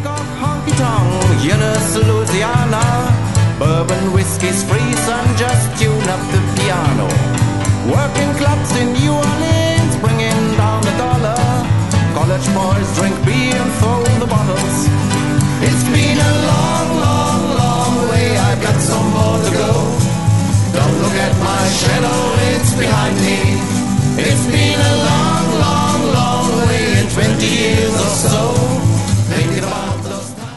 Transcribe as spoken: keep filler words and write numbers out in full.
got honky tonk, Eunice, Louisiana. Bourbon whiskey's free, son, just tune up the piano.